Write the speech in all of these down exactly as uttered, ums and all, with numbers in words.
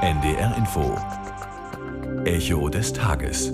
N D R Info. Echo des Tages.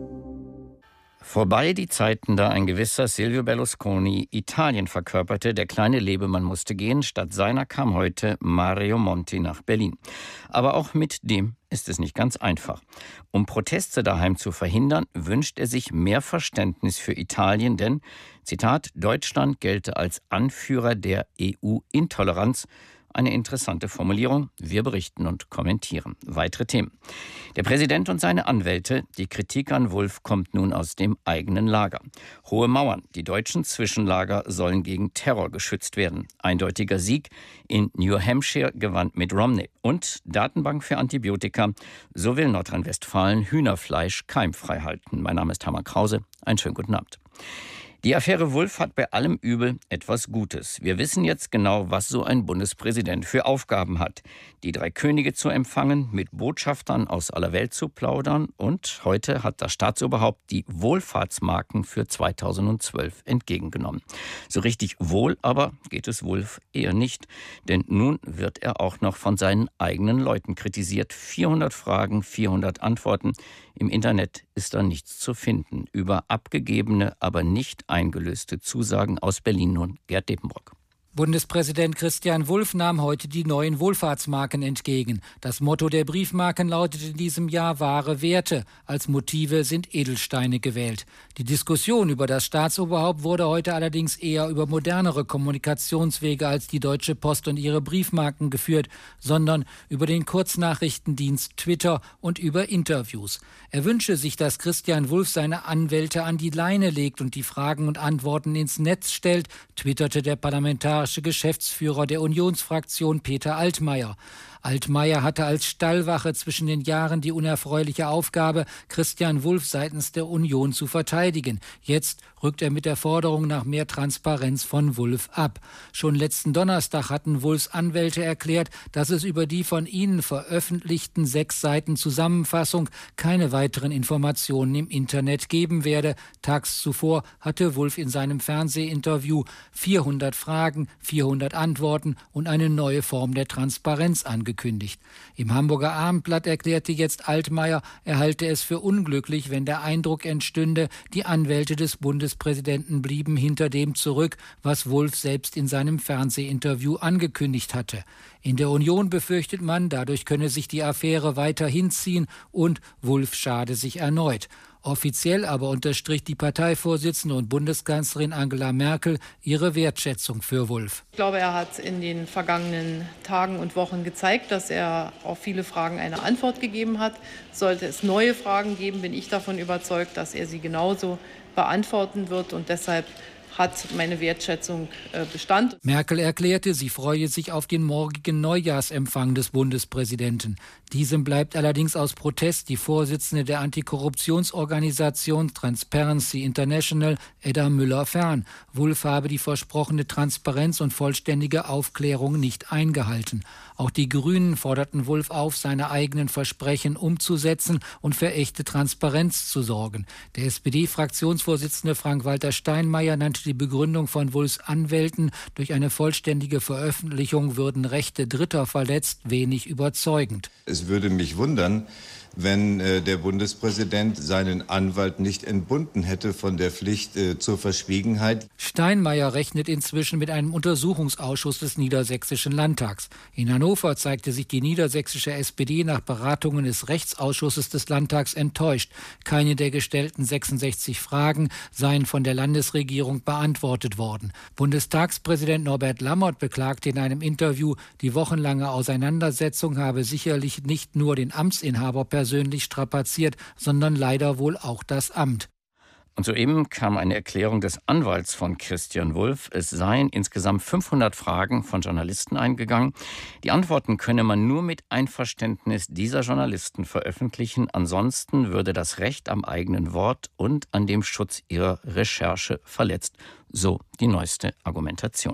Vorbei die Zeiten, da ein gewisser Silvio Berlusconi Italien verkörperte. Der kleine Lebemann musste gehen. Statt seiner kam heute Mario Monti nach Berlin. Aber auch mit dem ist es nicht ganz einfach. Um Proteste daheim zu verhindern, wünscht er sich mehr Verständnis für Italien, denn, Zitat, Deutschland gelte als Anführer der E U-Intoleranz. Eine interessante Formulierung. Wir berichten und kommentieren. Weitere Themen. Der Präsident und seine Anwälte. Die Kritik an Wulff kommt nun aus dem eigenen Lager. Hohe Mauern. Die deutschen Zwischenlager sollen gegen Terror geschützt werden. Eindeutiger Sieg. In New Hampshire gewann Mitt Romney. Und Datenbank für Antibiotika. So will Nordrhein-Westfalen Hühnerfleisch keimfrei halten. Mein Name ist Hammer Krause. Einen schönen guten Abend. Die Affäre Wulff hat bei allem Übel etwas Gutes. Wir wissen jetzt genau, was so ein Bundespräsident für Aufgaben hat. Die drei Könige zu empfangen, mit Botschaftern aus aller Welt zu plaudern. Und heute hat das Staatsoberhaupt die Wohlfahrtsmarken für zweitausendzwölf entgegengenommen. So richtig wohl aber geht es Wulff eher nicht. Denn nun wird er auch noch von seinen eigenen Leuten kritisiert. vierhundert Fragen, vierhundert Antworten. Im Internet ist da nichts zu finden. Über abgegebene, aber nicht eingelöste Zusagen aus Berlin nun Gerd Depenbrock. Bundespräsident Christian Wulff nahm heute die neuen Wohlfahrtsmarken entgegen. Das Motto der Briefmarken lautet in diesem Jahr wahre Werte. Als Motive sind Edelsteine gewählt. Die Diskussion über das Staatsoberhaupt wurde heute allerdings eher über modernere Kommunikationswege als die Deutsche Post und ihre Briefmarken geführt, sondern über den Kurznachrichtendienst Twitter und über Interviews. Er wünsche sich, dass Christian Wulff seine Anwälte an die Leine legt und die Fragen und Antworten ins Netz stellt, twitterte der Parlamentar Geschäftsführer der Unionsfraktion Peter Altmaier. Altmaier hatte als Stallwache zwischen den Jahren die unerfreuliche Aufgabe, Christian Wulff seitens der Union zu verteidigen. Jetzt rückt er mit der Forderung nach mehr Transparenz von Wulff ab. Schon letzten Donnerstag hatten Wulffs Anwälte erklärt, dass es über die von ihnen veröffentlichten sechs Seiten Zusammenfassung keine weiteren Informationen im Internet geben werde. Tags zuvor hatte Wulff in seinem Fernsehinterview vierhundert Fragen, vierhundert Antworten und eine neue Form der Transparenz angekündigt. Gekündigt. Im Hamburger Abendblatt erklärte jetzt Altmaier, er halte es für unglücklich, wenn der Eindruck entstünde, die Anwälte des Bundespräsidenten blieben hinter dem zurück, was Wulff selbst in seinem Fernsehinterview angekündigt hatte. In der Union befürchtet man, dadurch könne sich die Affäre weiter hinziehen und Wulff schade sich erneut. Offiziell aber unterstrich die Parteivorsitzende und Bundeskanzlerin Angela Merkel ihre Wertschätzung für Wulff. Ich glaube, er hat in den vergangenen Tagen und Wochen gezeigt, dass er auf viele Fragen eine Antwort gegeben hat. Sollte es neue Fragen geben, bin ich davon überzeugt, dass er sie genauso beantworten wird. Und deshalb hat meine Wertschätzung äh, Bestand. Merkel erklärte, sie freue sich auf den morgigen Neujahrsempfang des Bundespräsidenten. Diesem bleibt allerdings aus Protest die Vorsitzende der Antikorruptionsorganisation Transparency International, Edda Müller, fern. Wulff habe die versprochene Transparenz und vollständige Aufklärung nicht eingehalten. Auch die Grünen forderten Wulff auf, seine eigenen Versprechen umzusetzen und für echte Transparenz zu sorgen. Der S P D-Fraktionsvorsitzende Frank-Walter Steinmeier nannte die Begründung von Wulffs Anwälten, durch eine vollständige Veröffentlichung würden Rechte Dritter verletzt, wenig überzeugend. Es würde mich wundern, wenn äh, der Bundespräsident seinen Anwalt nicht entbunden hätte von der Pflicht äh, zur Verschwiegenheit. Steinmeier rechnet inzwischen mit einem Untersuchungsausschuss des Niedersächsischen Landtags. In Hannover zeigte sich die niedersächsische S P D nach Beratungen des Rechtsausschusses des Landtags enttäuscht. Keine der gestellten sechsundsechzig Fragen seien von der Landesregierung beantwortet worden. Bundestagspräsident Norbert Lammert beklagte in einem Interview, die wochenlange Auseinandersetzung habe sicherlich nicht nur den Amtsinhaber persönlich strapaziert, sondern leider wohl auch das Amt. Und soeben kam eine Erklärung des Anwalts von Christian Wulff. Es seien insgesamt fünfhundert Fragen von Journalisten eingegangen. Die Antworten könne man nur mit Einverständnis dieser Journalisten veröffentlichen. Ansonsten würde das Recht am eigenen Wort und an dem Schutz ihrer Recherche verletzt. So die neueste Argumentation.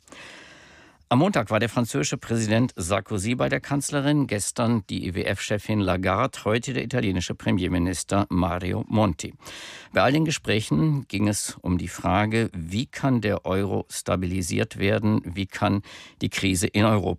Am Montag war der französische Präsident Sarkozy bei der Kanzlerin, gestern die I W F-Chefin Lagarde, heute der italienische Premierminister Mario Monti. Bei all den Gesprächen ging es um die Frage, wie kann der Euro stabilisiert werden, wie kann die Krise in Europa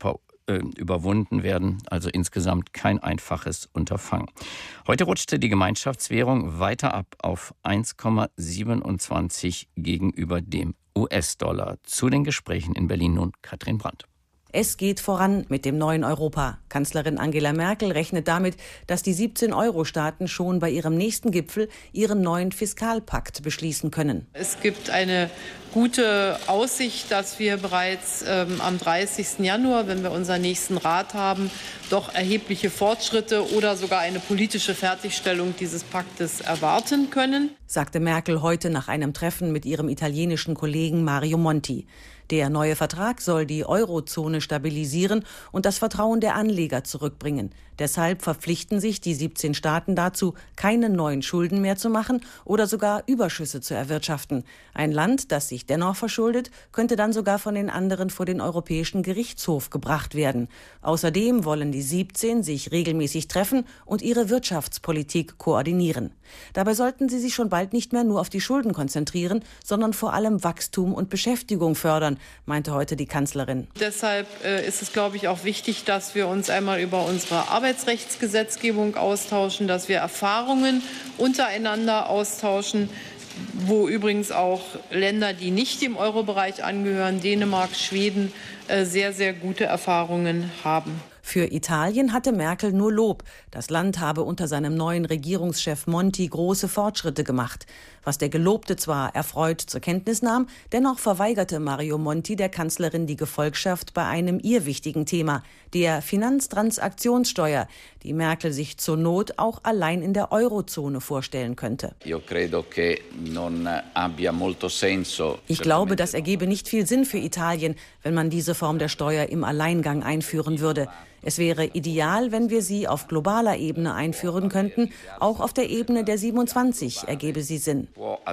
äh, überwunden werden. Also insgesamt kein einfaches Unterfangen. Heute rutschte die Gemeinschaftswährung weiter ab auf eins Komma siebenundzwanzig gegenüber dem U S-Dollar. Zu den Gesprächen in Berlin nun Katrin Brandt. Es geht voran mit dem neuen Europa. Kanzlerin Angela Merkel rechnet damit, dass die siebzehn Euro-Staaten schon bei ihrem nächsten Gipfel ihren neuen Fiskalpakt beschließen können. Es gibt eine gute Aussicht, dass wir bereits ähm, am dreißigsten Januar, wenn wir unseren nächsten Rat haben, doch erhebliche Fortschritte oder sogar eine politische Fertigstellung dieses Paktes erwarten können, sagte Merkel heute nach einem Treffen mit ihrem italienischen Kollegen Mario Monti. Der neue Vertrag soll die Eurozone stabilisieren und das Vertrauen der Anleger zurückbringen. Deshalb verpflichten sich die siebzehn Staaten dazu, keine neuen Schulden mehr zu machen oder sogar Überschüsse zu erwirtschaften. Ein Land, das sich dennoch verschuldet, könnte dann sogar von den anderen vor den Europäischen Gerichtshof gebracht werden. Außerdem wollen die siebzehn sich regelmäßig treffen und ihre Wirtschaftspolitik koordinieren. Dabei sollten sie sich schon bald nicht mehr nur auf die Schulden konzentrieren, sondern vor allem Wachstum und Beschäftigung fördern, meinte heute die Kanzlerin. Deshalb äh, ist es, glaube ich, auch wichtig, dass wir uns einmal über unsere Arbeitsrechtsgesetzgebung austauschen, dass wir Erfahrungen untereinander austauschen, wo übrigens auch Länder, die nicht dem Euro-Bereich angehören, Dänemark, Schweden, äh, sehr, sehr gute Erfahrungen haben. Für Italien hatte Merkel nur Lob. Das Land habe unter seinem neuen Regierungschef Monti große Fortschritte gemacht. Was der Gelobte zwar erfreut zur Kenntnis nahm, dennoch verweigerte Mario Monti der Kanzlerin die Gefolgschaft bei einem ihr wichtigen Thema, der Finanztransaktionssteuer, die Merkel sich zur Not auch allein in der Eurozone vorstellen könnte. Ich glaube, das ergebe nicht viel Sinn für Italien, wenn man diese Form der Steuer im Alleingang einführen würde. Es wäre ideal, wenn wir sie auf globaler Ebene einführen könnten. Auch auf der Ebene der siebenundzwanzig ergebe sie Sinn.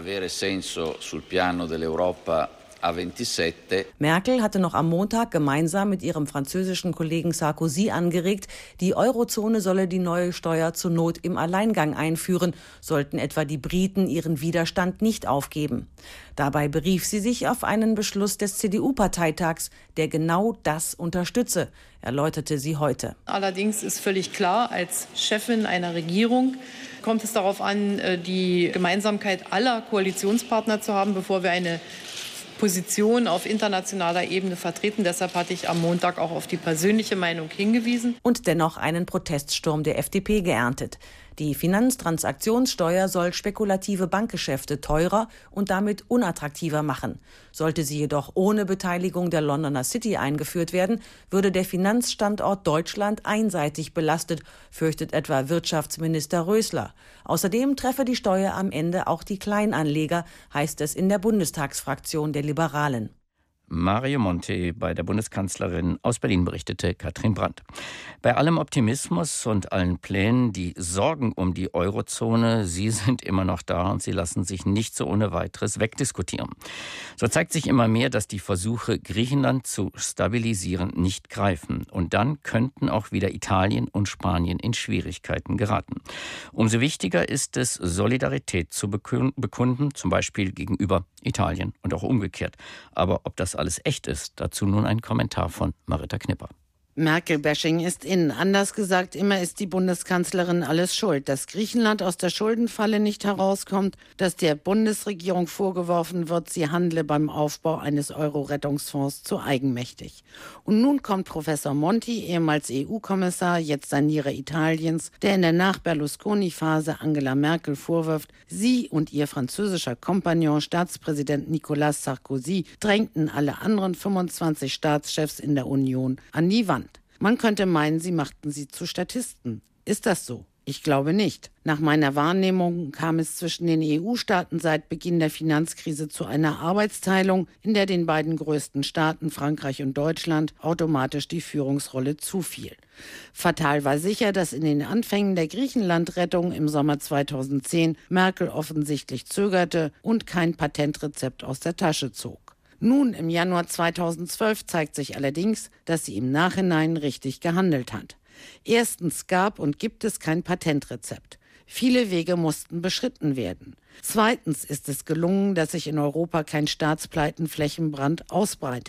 Merkel hatte noch am Montag gemeinsam mit ihrem französischen Kollegen Sarkozy angeregt, die Eurozone solle die neue Steuer zur Not im Alleingang einführen, sollten etwa die Briten ihren Widerstand nicht aufgeben. Dabei berief sie sich auf einen Beschluss des C D U-Parteitags, der genau das unterstütze, erläuterte sie heute. Allerdings ist völlig klar, als Chefin einer Regierung kommt es darauf an, die Gemeinsamkeit aller Koalitionspartner zu haben, bevor wir eine Position auf internationaler Ebene vertreten. Deshalb hatte ich am Montag auch auf die persönliche Meinung hingewiesen. Und dennoch einen Proteststurm der F D P geerntet. Die Finanztransaktionssteuer soll spekulative Bankgeschäfte teurer und damit unattraktiver machen. Sollte sie jedoch ohne Beteiligung der Londoner City eingeführt werden, würde der Finanzstandort Deutschland einseitig belastet, fürchtet etwa Wirtschaftsminister Rösler. Außerdem treffe die Steuer am Ende auch die Kleinanleger, heißt es in der Bundestagsfraktion der Liberalen. Mario Monti bei der Bundeskanzlerin aus Berlin, berichtete Katrin Brandt. Bei allem Optimismus und allen Plänen, die Sorgen um die Eurozone, sie sind immer noch da und sie lassen sich nicht so ohne weiteres wegdiskutieren. So zeigt sich immer mehr, dass die Versuche, Griechenland zu stabilisieren, nicht greifen. Und dann könnten auch wieder Italien und Spanien in Schwierigkeiten geraten. Umso wichtiger ist es, Solidarität zu bekunden, zum Beispiel gegenüber Italien und auch umgekehrt. Aber ob das alles echt ist, dazu nun ein Kommentar von Marita Knipper. Merkel-Bashing ist in. Anders gesagt, immer ist die Bundeskanzlerin alles schuld. Dass Griechenland aus der Schuldenfalle nicht herauskommt, dass der Bundesregierung vorgeworfen wird, sie handle beim Aufbau eines Euro-Rettungsfonds zu eigenmächtig. Und nun kommt Professor Monti, ehemals E U-Kommissar, jetzt Sanierer Italiens, der in der Nach-Berlusconi-Phase Angela Merkel vorwirft, sie und ihr französischer Kompagnon Staatspräsident Nicolas Sarkozy drängten alle anderen fünfundzwanzig Staatschefs in der Union an die Wand. Man könnte meinen, sie machten sie zu Statisten. Ist das so? Ich glaube nicht. Nach meiner Wahrnehmung kam es zwischen den E U-Staaten seit Beginn der Finanzkrise zu einer Arbeitsteilung, in der den beiden größten Staaten, Frankreich und Deutschland, automatisch die Führungsrolle zufiel. Fatal war sicher, dass in den Anfängen der Griechenland-Rettung im Sommer zweitausendzehn Merkel offensichtlich zögerte und kein Patentrezept aus der Tasche zog. Nun, im Januar zweitausendzwölf, zeigt sich allerdings, dass sie im Nachhinein richtig gehandelt hat. Erstens gab und gibt es kein Patentrezept. Viele Wege mussten beschritten werden. Zweitens ist es gelungen, dass sich in Europa kein Staatspleitenflächenbrand ausbreitet.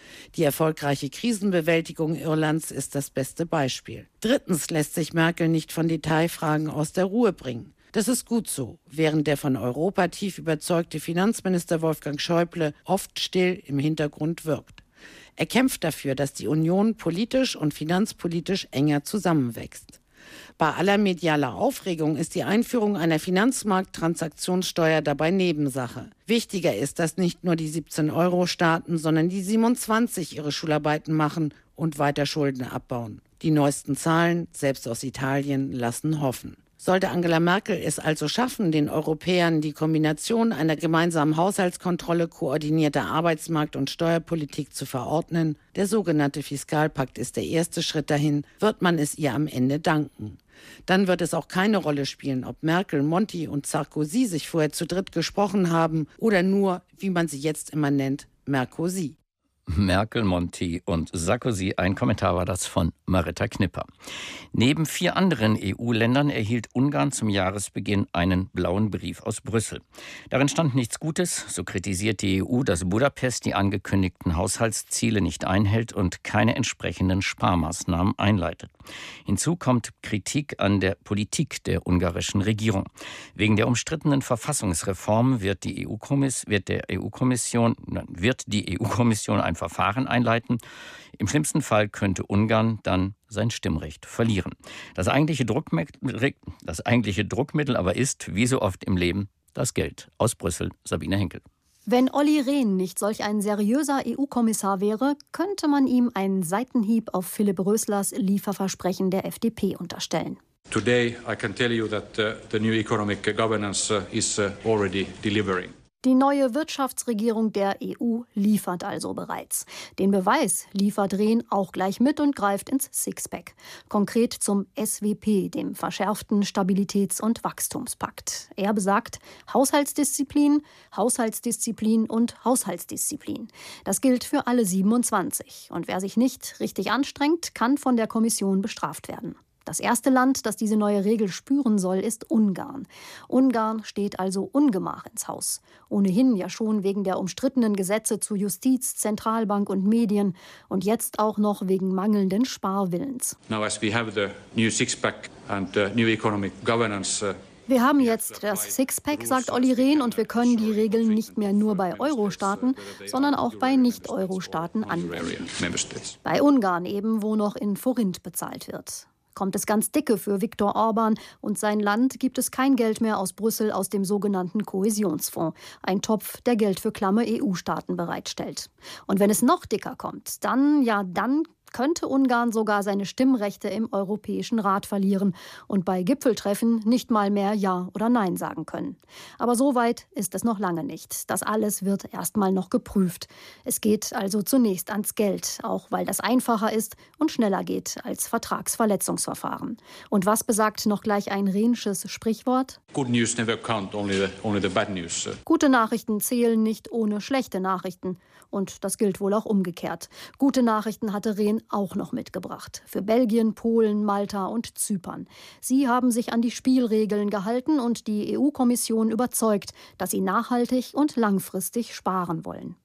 Die erfolgreiche Krisenbewältigung Irlands ist das beste Beispiel. Drittens lässt sich Merkel nicht von Detailfragen aus der Ruhe bringen. Das ist gut so, während der von Europa tief überzeugte Finanzminister Wolfgang Schäuble oft still im Hintergrund wirkt. Er kämpft dafür, dass die Union politisch und finanzpolitisch enger zusammenwächst. Bei aller medialer Aufregung ist die Einführung einer Finanzmarkttransaktionssteuer dabei Nebensache. Wichtiger ist, dass nicht nur die siebzehn-Euro-Staaten, sondern die siebenundzwanzig ihre Schularbeiten machen und weiter Schulden abbauen. Die neuesten Zahlen, selbst aus Italien, lassen hoffen. Sollte Angela Merkel es also schaffen, den Europäern die Kombination einer gemeinsamen Haushaltskontrolle, koordinierter Arbeitsmarkt- und Steuerpolitik zu verordnen, der sogenannte Fiskalpakt ist der erste Schritt dahin, wird man es ihr am Ende danken. Dann wird es auch keine Rolle spielen, ob Merkel, Monti und Sarkozy sich vorher zu dritt gesprochen haben oder nur, wie man sie jetzt immer nennt, Merkozy. Merkel, Monti und Sarkozy. Ein Kommentar war das von Maritta Knipper. Neben vier anderen E U-Ländern erhielt Ungarn zum Jahresbeginn einen blauen Brief aus Brüssel. Darin stand nichts Gutes. So kritisiert die E U, dass Budapest die angekündigten Haushaltsziele nicht einhält und keine entsprechenden Sparmaßnahmen einleitet. Hinzu kommt Kritik an der Politik der ungarischen Regierung. Wegen der umstrittenen Verfassungsreform wird die E U-Kommission, wird der E U-Kommission, wird die E U-Kommission ein Verfahren einleiten. Im schlimmsten Fall könnte Ungarn dann sein Stimmrecht verlieren. Das eigentliche Druckmittel, das eigentliche Druckmittel aber ist, wie so oft im Leben, das Geld. Aus Brüssel, Sabine Henkel. Wenn Olli Rehn nicht solch ein seriöser E U-Kommissar wäre, könnte man ihm einen Seitenhieb auf Philipp Röslers Lieferversprechen der F D P unterstellen. Today I can tell you that uh, the new economic governance uh, is uh, already delivering. Die neue Wirtschaftsregierung der E U liefert also bereits. Den Beweis liefert Rehn auch gleich mit und greift ins Sixpack. Konkret zum S W P, dem verschärften Stabilitäts- und Wachstumspakt. Er besagt Haushaltsdisziplin, Haushaltsdisziplin und Haushaltsdisziplin. Das gilt für alle siebenundzwanzig. Und wer sich nicht richtig anstrengt, kann von der Kommission bestraft werden. Das erste Land, das diese neue Regel spüren soll, ist Ungarn. Ungarn steht also Ungemach ins Haus. Ohnehin ja schon wegen der umstrittenen Gesetze zu Justiz, Zentralbank und Medien und jetzt auch noch wegen mangelnden Sparwillens. Now as we have the new six-pack and uh, new economic governance, uh Wir haben jetzt das Sixpack, sagt Olli Rehn, und wir können die Regeln nicht mehr nur bei Euro-Staaten, sondern auch bei Nicht-Euro-Staaten anwenden. Bei Ungarn eben, wo noch in Forint bezahlt wird. Kommt es ganz dicke für Viktor Orban und sein Land, gibt es kein Geld mehr aus Brüssel aus dem sogenannten Kohäsionsfonds. Ein Topf, der Geld für klamme E U-Staaten bereitstellt. Und wenn es noch dicker kommt, dann, ja, dann könnte Ungarn sogar seine Stimmrechte im Europäischen Rat verlieren und bei Gipfeltreffen nicht mal mehr Ja oder Nein sagen können. Aber so weit ist es noch lange nicht. Das alles wird erst mal noch geprüft. Es geht also zunächst ans Geld, auch weil das einfacher ist und schneller geht als Vertragsverletzungsverfahren. Und was besagt noch gleich ein rheinisches Sprichwort? Good news never count, only the, only the bad news. Gute Nachrichten zählen nicht ohne schlechte Nachrichten. Und das gilt wohl auch umgekehrt. Gute Nachrichten hatte Rehn auch noch mitgebracht. Für Belgien, Polen, Malta und Zypern. Sie haben sich an die Spielregeln gehalten und die E U-Kommission überzeugt, dass sie nachhaltig und langfristig sparen wollen.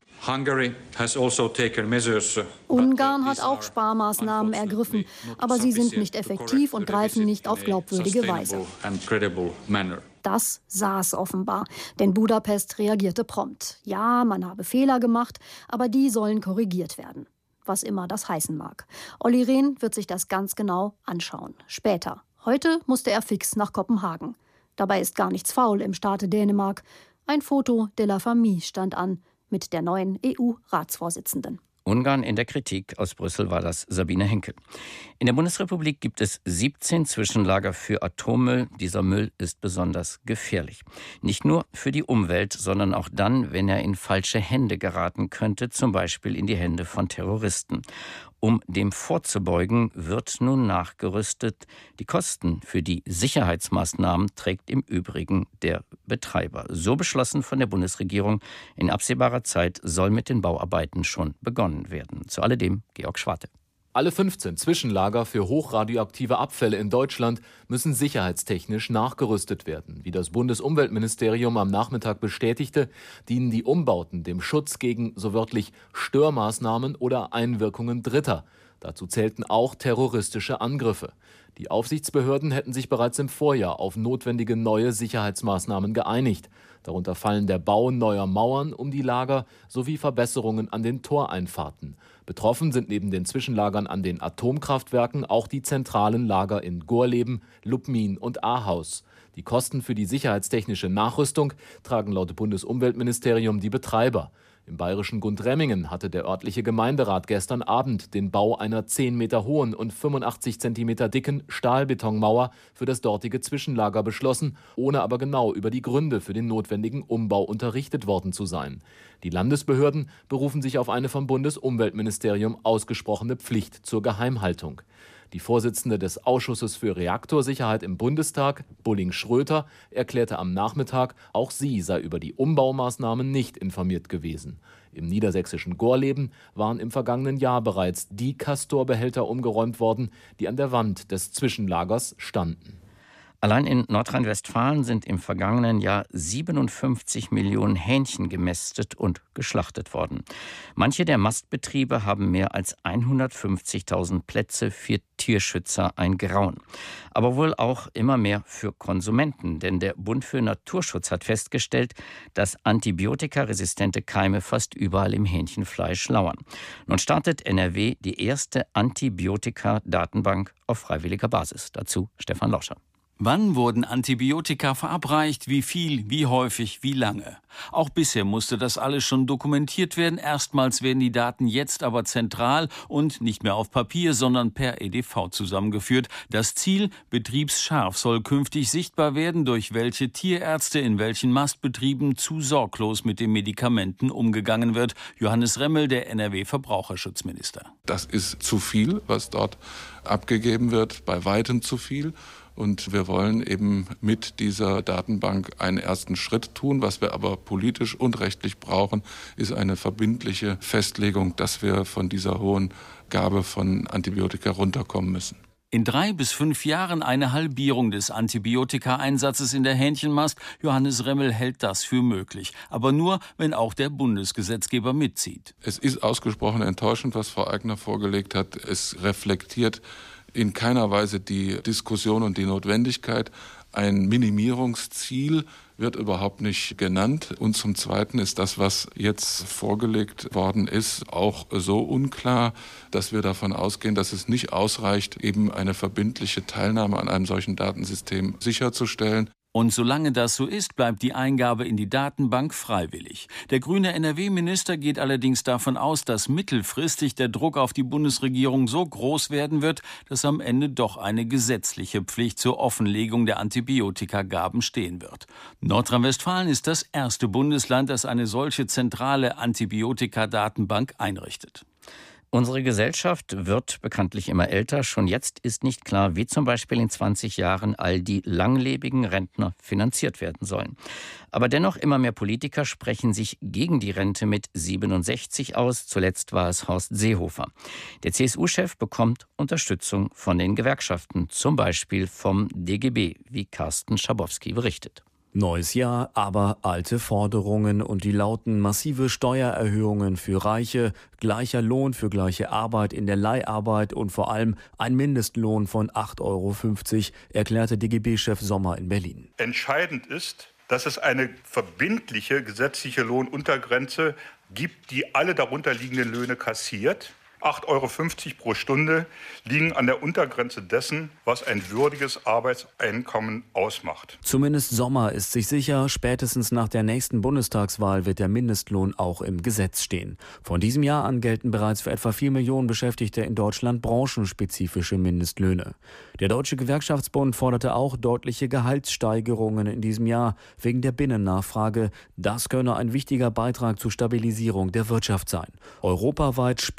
Ungarn hat auch Sparmaßnahmen ergriffen, aber sie sind nicht effektiv und greifen nicht auf glaubwürdige Weise. Das saß offenbar, denn Budapest reagierte prompt. Ja, man habe Fehler gemacht, aber die sollen korrigiert werden. Was immer das heißen mag. Olli Rehn wird sich das ganz genau anschauen. Später. Heute musste er fix nach Kopenhagen. Dabei ist gar nichts faul im Staate Dänemark. Ein Foto de la Famille stand an mit der neuen E U-Ratsvorsitzenden. Ungarn in der Kritik. Aus Brüssel war das Sabine Henkel. In der Bundesrepublik gibt es siebzehn Zwischenlager für Atommüll. Dieser Müll ist besonders gefährlich. Nicht nur für die Umwelt, sondern auch dann, wenn er in falsche Hände geraten könnte, zum Beispiel in die Hände von Terroristen. Um dem vorzubeugen, wird nun nachgerüstet. Die Kosten für die Sicherheitsmaßnahmen trägt im Übrigen der Betreiber. So beschlossen von der Bundesregierung. In absehbarer Zeit soll mit den Bauarbeiten schon begonnen werden. Zu alledem Georg Schwarte. Alle fünfzehn Zwischenlager für hochradioaktive Abfälle in Deutschland müssen sicherheitstechnisch nachgerüstet werden. Wie das Bundesumweltministerium am Nachmittag bestätigte, dienen die Umbauten dem Schutz gegen so wörtlich Störmaßnahmen oder Einwirkungen Dritter. Dazu zählten auch terroristische Angriffe. Die Aufsichtsbehörden hätten sich bereits im Vorjahr auf notwendige neue Sicherheitsmaßnahmen geeinigt. Darunter fallen der Bau neuer Mauern um die Lager sowie Verbesserungen an den Toreinfahrten. Betroffen sind neben den Zwischenlagern an den Atomkraftwerken auch die zentralen Lager in Gorleben, Lubmin und Ahaus. Die Kosten für die sicherheitstechnische Nachrüstung tragen laut Bundesumweltministerium die Betreiber. Im bayerischen Gundremmingen hatte der örtliche Gemeinderat gestern Abend den Bau einer zehn Meter hohen und fünfundachtzig Zentimeter dicken Stahlbetonmauer für das dortige Zwischenlager beschlossen, ohne aber genau über die Gründe für den notwendigen Umbau unterrichtet worden zu sein. Die Landesbehörden berufen sich auf eine vom Bundesumweltministerium ausgesprochene Pflicht zur Geheimhaltung. Die Vorsitzende des Ausschusses für Reaktorsicherheit im Bundestag, Bulling-Schröter, erklärte am Nachmittag, auch sie sei über die Umbaumaßnahmen nicht informiert gewesen. Im niedersächsischen Gorleben waren im vergangenen Jahr bereits die Castor-Behälter umgeräumt worden, die an der Wand des Zwischenlagers standen. Allein in Nordrhein-Westfalen sind im vergangenen Jahr siebenundfünfzig Millionen Hähnchen gemästet und geschlachtet worden. Manche der Mastbetriebe haben mehr als hundertfünfzigtausend Plätze, für Tierschützer ein Grauen. Aber wohl auch immer mehr für Konsumenten, denn der Bund für Naturschutz hat festgestellt, dass antibiotikaresistente Keime fast überall im Hähnchenfleisch lauern. Nun startet N R W die erste Antibiotika-Datenbank auf freiwilliger Basis. Dazu Stefan Lauscher. Wann wurden Antibiotika verabreicht, wie viel, wie häufig, wie lange? Auch bisher musste das alles schon dokumentiert werden. Erstmals werden die Daten jetzt aber zentral und nicht mehr auf Papier, sondern per E D V zusammengeführt. Das Ziel, betriebsscharf, soll künftig sichtbar werden, durch welche Tierärzte in welchen Mastbetrieben zu sorglos mit den Medikamenten umgegangen wird. Johannes Remmel, der N R W-Verbraucherschutzminister. Das ist zu viel, was dort abgegeben wird, bei weitem zu viel. Und wir wollen eben mit dieser Datenbank einen ersten Schritt tun. Was wir aber politisch und rechtlich brauchen, ist eine verbindliche Festlegung, dass wir von dieser hohen Gabe von Antibiotika runterkommen müssen. In drei bis fünf Jahren eine Halbierung des Antibiotika-Einsatzes in der Hähnchenmast. Johannes Remmel hält das für möglich. Aber nur, wenn auch der Bundesgesetzgeber mitzieht. Es ist ausgesprochen enttäuschend, was Frau Aigner vorgelegt hat. Es reflektiert in keiner Weise die Diskussion und die Notwendigkeit. Ein Minimierungsziel wird überhaupt nicht genannt. Und zum Zweiten ist das, was jetzt vorgelegt worden ist, auch so unklar, dass wir davon ausgehen, dass es nicht ausreicht, eben eine verbindliche Teilnahme an einem solchen Datensystem sicherzustellen. Und solange das so ist, bleibt die Eingabe in die Datenbank freiwillig. Der grüne N R W-Minister geht allerdings davon aus, dass mittelfristig der Druck auf die Bundesregierung so groß werden wird, dass am Ende doch eine gesetzliche Pflicht zur Offenlegung der Antibiotikagaben stehen wird. Nordrhein-Westfalen ist das erste Bundesland, das eine solche zentrale Antibiotika-Datenbank einrichtet. Unsere Gesellschaft wird bekanntlich immer älter. Schon jetzt ist nicht klar, wie zum Beispiel in zwanzig Jahren all die langlebigen Rentner finanziert werden sollen. Aber dennoch immer mehr Politiker sprechen sich gegen die Rente mit siebenundsechzig aus. Zuletzt war es Horst Seehofer. Der C S U-Chef bekommt Unterstützung von den Gewerkschaften, zum Beispiel vom D G B, wie Carsten Schabowski berichtet. Neues Jahr, aber alte Forderungen und die lauten massive Steuererhöhungen für Reiche, gleicher Lohn für gleiche Arbeit in der Leiharbeit und vor allem ein Mindestlohn von acht Euro fünfzig, erklärte D G B-Chef Sommer in Berlin. Entscheidend ist, dass es eine verbindliche gesetzliche Lohnuntergrenze gibt, die alle darunter liegenden Löhne kassiert. acht Euro fünfzig pro Stunde liegen an der Untergrenze dessen, was ein würdiges Arbeitseinkommen ausmacht. Zumindest Sommer ist sich sicher, spätestens nach der nächsten Bundestagswahl wird der Mindestlohn auch im Gesetz stehen. Von diesem Jahr an gelten bereits für etwa vier Millionen Beschäftigte in Deutschland branchenspezifische Mindestlöhne. Der Deutsche Gewerkschaftsbund forderte auch deutliche Gehaltssteigerungen in diesem Jahr wegen der Binnennachfrage. Das könne ein wichtiger Beitrag zur Stabilisierung der Wirtschaft sein. Europaweit Sparschweine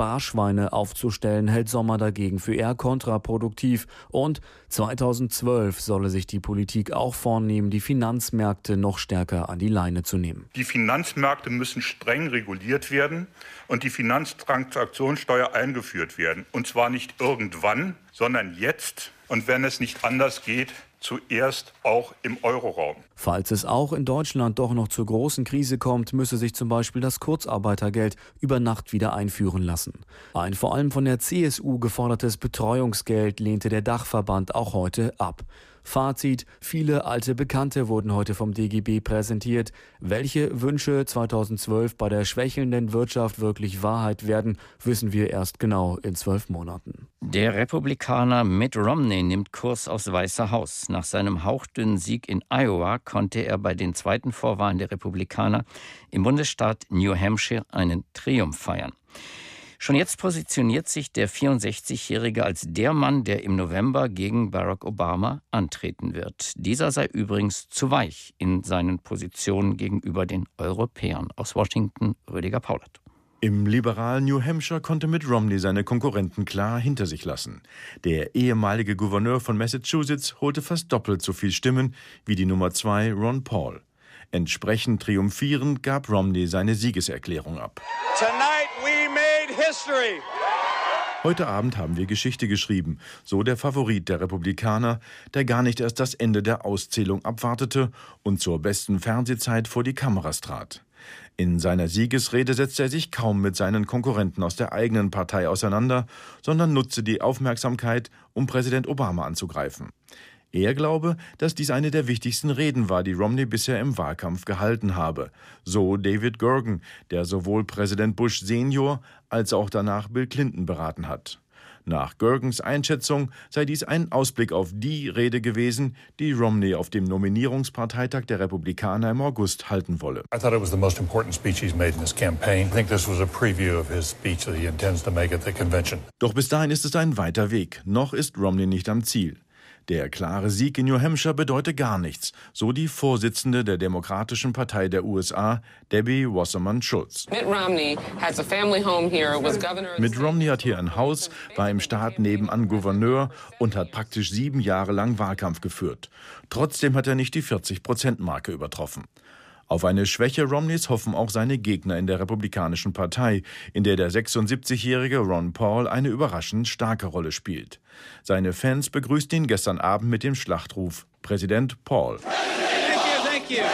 Edelsteine aufzustellen, hält Sommer dagegen für eher kontraproduktiv. Und zweitausendzwölf solle sich die Politik auch vornehmen, die Finanzmärkte noch stärker an die Leine zu nehmen. Die Finanzmärkte müssen streng reguliert werden und die Finanztransaktionssteuer eingeführt werden. Und zwar nicht irgendwann, sondern jetzt. Und wenn es nicht anders geht, zuerst auch im Euroraum. Falls es auch in Deutschland doch noch zur großen Krise kommt, müsse sich zum Beispiel das Kurzarbeitergeld über Nacht wieder einführen lassen. Ein vor allem von der C S U gefordertes Betreuungsgeld lehnte der Dachverband auch heute ab. Fazit: Viele alte Bekannte wurden heute vom D G B präsentiert. Welche Wünsche zweitausendzwölf bei der schwächelnden Wirtschaft wirklich Wahrheit werden, wissen wir erst genau in zwölf Monaten. Der Republikaner Mitt Romney nimmt Kurs aufs Weiße Haus. Nach seinem hauchdünnen Sieg in Iowa konnte er bei den zweiten Vorwahlen der Republikaner im Bundesstaat New Hampshire einen Triumph feiern. Schon jetzt positioniert sich der vierundsechzigjährige als der Mann, der im November gegen Barack Obama antreten wird. Dieser sei übrigens zu weich in seinen Positionen gegenüber den Europäern. Aus Washington, Rüdiger Paulert. Im liberalen New Hampshire konnte Mitt Romney seine Konkurrenten klar hinter sich lassen. Der ehemalige Gouverneur von Massachusetts holte fast doppelt so viel Stimmen wie die Nummer zwei Ron Paul. Entsprechend triumphierend gab Romney seine Siegeserklärung ab. Tonight we made history. Heute Abend haben wir Geschichte geschrieben, so der Favorit der Republikaner, der gar nicht erst das Ende der Auszählung abwartete und zur besten Fernsehzeit vor die Kameras trat. In seiner Siegesrede setzte er sich kaum mit seinen Konkurrenten aus der eigenen Partei auseinander, sondern nutzte die Aufmerksamkeit, um Präsident Obama anzugreifen. Er glaube, dass dies eine der wichtigsten Reden war, die Romney bisher im Wahlkampf gehalten habe. So David Gergen, der sowohl Präsident Bush Senior als auch danach Bill Clinton beraten hat. Nach Gergens Einschätzung sei dies ein Ausblick auf die Rede gewesen, die Romney auf dem Nominierungsparteitag der Republikaner im August halten wolle. I thought it was the most important speech he's made in this campaign. I think this was a preview of his speech that he intends to make at the convention. Doch bis dahin ist es ein weiter Weg. Noch ist Romney nicht am Ziel. Der klare Sieg in New Hampshire bedeute gar nichts, so die Vorsitzende der Demokratischen Partei der U S A, Debbie Wasserman Schultz. Mitt Romney has a family home here, was governor. Mitt Romney hat hier ein Haus, war im Staat nebenan Gouverneur und hat praktisch sieben Jahre lang Wahlkampf geführt. Trotzdem hat er nicht die vierzig-Prozent-Marke übertroffen. Auf eine Schwäche Romneys hoffen auch seine Gegner in der Republikanischen Partei, in der der sechsundsiebzigjährige Ron Paul eine überraschend starke Rolle spielt. Seine Fans begrüßten ihn gestern Abend mit dem Schlachtruf »Präsident Paul«. Thank you, thank you.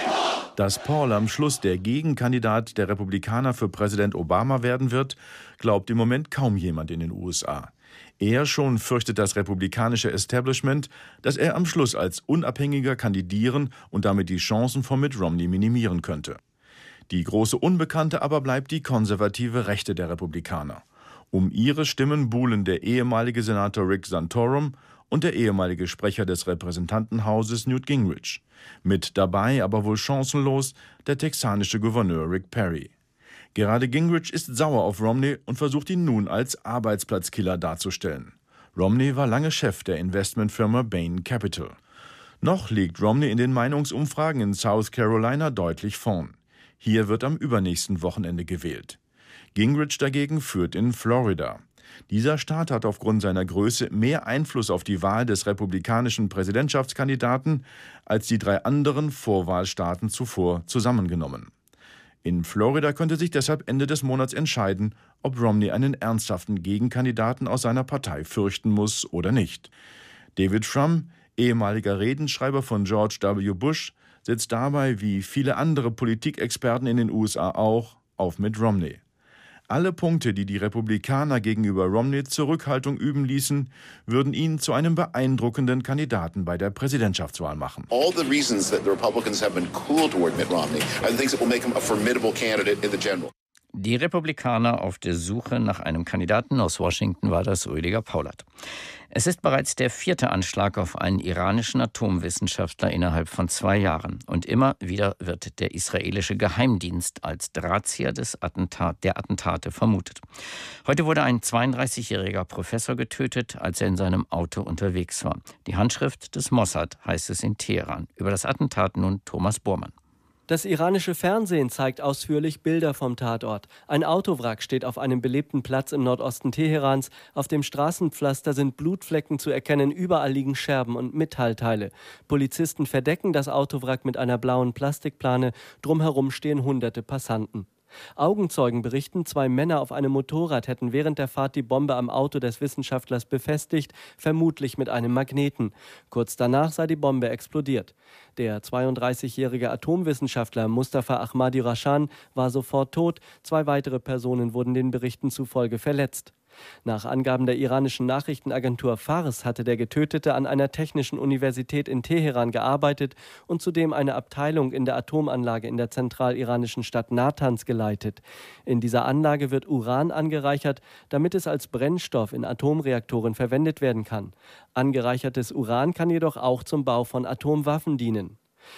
Dass Paul am Schluss der Gegenkandidat der Republikaner für Präsident Obama werden wird, glaubt im Moment kaum jemand in den U S A. Eher schon fürchtet das republikanische Establishment, dass er am Schluss als Unabhängiger kandidieren und damit die Chancen von Mitt Romney minimieren könnte. Die große Unbekannte aber bleibt die konservative Rechte der Republikaner. Um ihre Stimmen buhlen der ehemalige Senator Rick Santorum und der ehemalige Sprecher des Repräsentantenhauses Newt Gingrich. Mit dabei, aber wohl chancenlos, der texanische Gouverneur Rick Perry. Gerade Gingrich ist sauer auf Romney und versucht ihn nun als Arbeitsplatzkiller darzustellen. Romney war lange Chef der Investmentfirma Bain Capital. Noch liegt Romney in den Meinungsumfragen in South Carolina deutlich vorn. Hier wird am übernächsten Wochenende gewählt. Gingrich dagegen führt in Florida. Dieser Staat hat aufgrund seiner Größe mehr Einfluss auf die Wahl des republikanischen Präsidentschaftskandidaten als die drei anderen Vorwahlstaaten zuvor zusammengenommen. In Florida könnte sich deshalb Ende des Monats entscheiden, ob Romney einen ernsthaften Gegenkandidaten aus seiner Partei fürchten muss oder nicht. David Frum, ehemaliger Redenschreiber von George W. Bush, setzt dabei, wie viele andere Politikexperten in den U S A auch, auf Mitt Romney. Alle Punkte, die die Republikaner gegenüber Romney Zurückhaltung üben ließen, würden ihn zu einem beeindruckenden Kandidaten bei der Präsidentschaftswahl machen. All the reasons that the Republicans have been cool toward Mitt Romney are the things that will make him a formidable candidate in the general. Die Republikaner auf der Suche nach einem Kandidaten. Aus Washington war das Rüdiger Paulert. Es ist bereits der vierte Anschlag auf einen iranischen Atomwissenschaftler innerhalb von zwei Jahren. Und immer wieder wird der israelische Geheimdienst als Drahtzieher des Attentat, der Attentate vermutet. Heute wurde ein zweiunddreißigjähriger Professor getötet, als er in seinem Auto unterwegs war. Die Handschrift des Mossad heißt es in Teheran. Über das Attentat nun Thomas Bormann. Das iranische Fernsehen zeigt ausführlich Bilder vom Tatort. Ein Autowrack steht auf einem belebten Platz im Nordosten Teherans. Auf dem Straßenpflaster sind Blutflecken zu erkennen, überall liegen Scherben und Metallteile. Polizisten verdecken das Autowrack mit einer blauen Plastikplane. Drumherum stehen hunderte Passanten. Augenzeugen berichten, zwei Männer auf einem Motorrad hätten während der Fahrt die Bombe am Auto des Wissenschaftlers befestigt, vermutlich mit einem Magneten. Kurz danach sei die Bombe explodiert. Der zweiunddreißigjährige Atomwissenschaftler Mustafa Ahmadi Rashan war sofort tot. Zwei weitere Personen wurden den Berichten zufolge verletzt. Nach Angaben der iranischen Nachrichtenagentur Fars hatte der Getötete an einer technischen Universität in Teheran gearbeitet und zudem eine Abteilung in der Atomanlage in der zentraliranischen Stadt Natanz geleitet. In dieser Anlage wird Uran angereichert, damit es als Brennstoff in Atomreaktoren verwendet werden kann. Angereichertes Uran kann jedoch auch zum Bau von Atomwaffen dienen.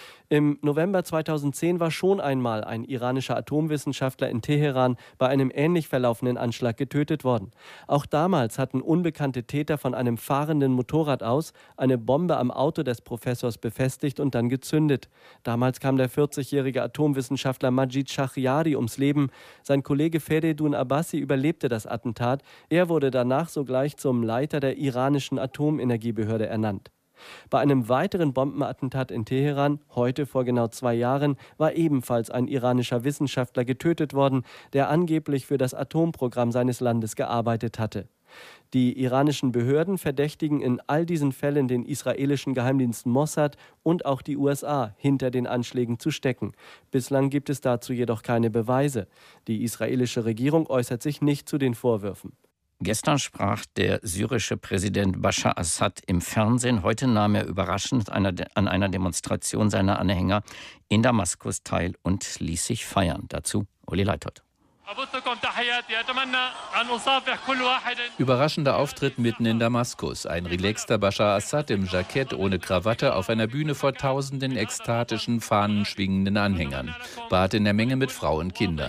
Im November zweitausendzehn war schon einmal ein iranischer Atomwissenschaftler in Teheran bei einem ähnlich verlaufenden Anschlag getötet worden. Auch damals hatten unbekannte Täter von einem fahrenden Motorrad aus eine Bombe am Auto des Professors befestigt und dann gezündet. Damals kam der vierzigjährige Atomwissenschaftler Majid Shahriari ums Leben. Sein Kollege Feridun Abbasi überlebte das Attentat. Er wurde danach sogleich zum Leiter der iranischen Atomenergiebehörde ernannt. Bei einem weiteren Bombenattentat in Teheran, heute vor genau zwei Jahren, war ebenfalls ein iranischer Wissenschaftler getötet worden, der angeblich für das Atomprogramm seines Landes gearbeitet hatte. Die iranischen Behörden verdächtigen in all diesen Fällen den israelischen Geheimdienst Mossad und auch die U S A, hinter den Anschlägen zu stecken. Bislang gibt es dazu jedoch keine Beweise. Die israelische Regierung äußert sich nicht zu den Vorwürfen. Gestern sprach der syrische Präsident Bashar Assad im Fernsehen. Heute nahm er überraschend an einer Demonstration seiner Anhänger in Damaskus teil und ließ sich feiern. Dazu Uli Leitert. Überraschender Auftritt mitten in Damaskus. Ein relaxter Bashar Assad im Jackett ohne Krawatte auf einer Bühne vor tausenden ekstatischen, fahnenschwingenden Anhängern. Bat in der Menge mit Frau und Kindern.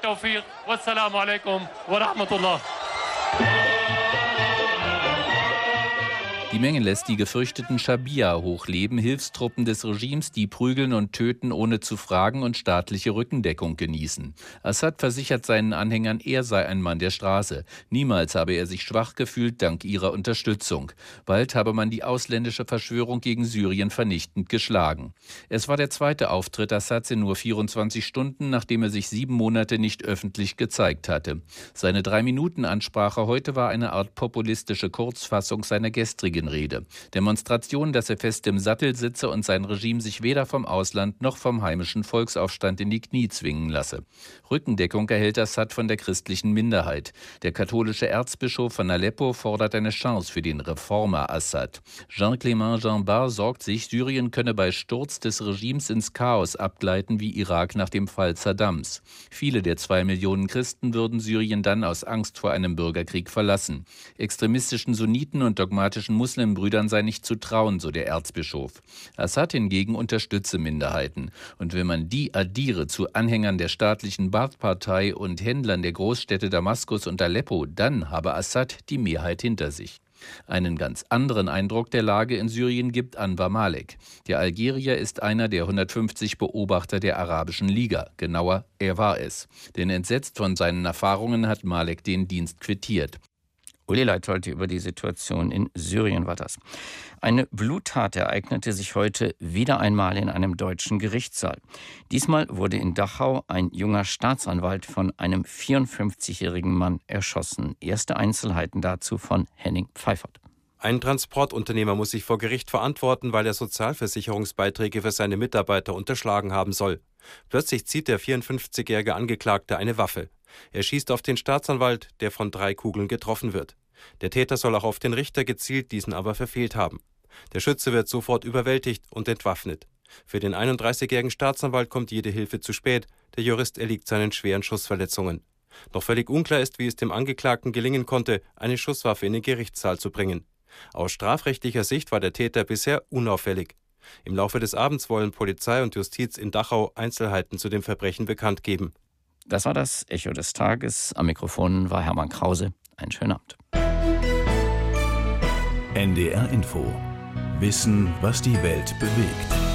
Die Menge lässt die gefürchteten Schabia hochleben, Hilfstruppen des Regimes, die prügeln und töten, ohne zu fragen und staatliche Rückendeckung genießen. Assad versichert seinen Anhängern, er sei ein Mann der Straße. Niemals habe er sich schwach gefühlt dank ihrer Unterstützung. Bald habe man die ausländische Verschwörung gegen Syrien vernichtend geschlagen. Es war der zweite Auftritt Assads in nur vierundzwanzig Stunden, nachdem er sich sieben Monate nicht öffentlich gezeigt hatte. Seine Drei-Minuten-Ansprache heute war eine Art populistische Kurzfassung seiner gestrigen Rede. Demonstration, dass er fest im Sattel sitze und sein Regime sich weder vom Ausland noch vom heimischen Volksaufstand in die Knie zwingen lasse. Rückendeckung erhält Assad von der christlichen Minderheit. Der katholische Erzbischof von Aleppo fordert eine Chance für den Reformer Assad. Jean-Clément Jeanbart sorgt sich, Syrien könne bei Sturz des Regimes ins Chaos abgleiten wie Irak nach dem Fall Saddams. Viele der zwei Millionen Christen würden Syrien dann aus Angst vor einem Bürgerkrieg verlassen. Extremistischen Sunniten und dogmatischen Muslimbrüdern sei nicht zu trauen, so der Erzbischof. Assad hingegen unterstütze Minderheiten. Und wenn man die addiere zu Anhängern der staatlichen Baath-Partei und Händlern der Großstädte Damaskus und Aleppo, dann habe Assad die Mehrheit hinter sich. Einen ganz anderen Eindruck der Lage in Syrien gibt Anwar Malek. Der Algerier ist einer der hundertfünfzig Beobachter der Arabischen Liga. Genauer, er war es. Denn entsetzt von seinen Erfahrungen hat Malek den Dienst quittiert. Uli Leithold über die Situation in Syrien war das. Eine Bluttat ereignete sich heute wieder einmal in einem deutschen Gerichtssaal. Diesmal wurde in Dachau ein junger Staatsanwalt von einem vierundfünfzigjährigen Mann erschossen. Erste Einzelheiten dazu von Henning Pfeifert. Ein Transportunternehmer muss sich vor Gericht verantworten, weil er Sozialversicherungsbeiträge für seine Mitarbeiter unterschlagen haben soll. Plötzlich zieht der vierundfünfzigjährige Angeklagte eine Waffe. Er schießt auf den Staatsanwalt, der von drei Kugeln getroffen wird. Der Täter soll auch auf den Richter gezielt, diesen aber verfehlt haben. Der Schütze wird sofort überwältigt und entwaffnet. Für den einunddreißigjährigen Staatsanwalt kommt jede Hilfe zu spät. Der Jurist erliegt seinen schweren Schussverletzungen. Noch völlig unklar ist, wie es dem Angeklagten gelingen konnte, eine Schusswaffe in den Gerichtssaal zu bringen. Aus strafrechtlicher Sicht war der Täter bisher unauffällig. Im Laufe des Abends wollen Polizei und Justiz in Dachau Einzelheiten zu dem Verbrechen bekannt geben. Das war das Echo des Tages. Am Mikrofon war Hermann Krause. Einen schönen Abend. N D R Info. Wissen, was die Welt bewegt.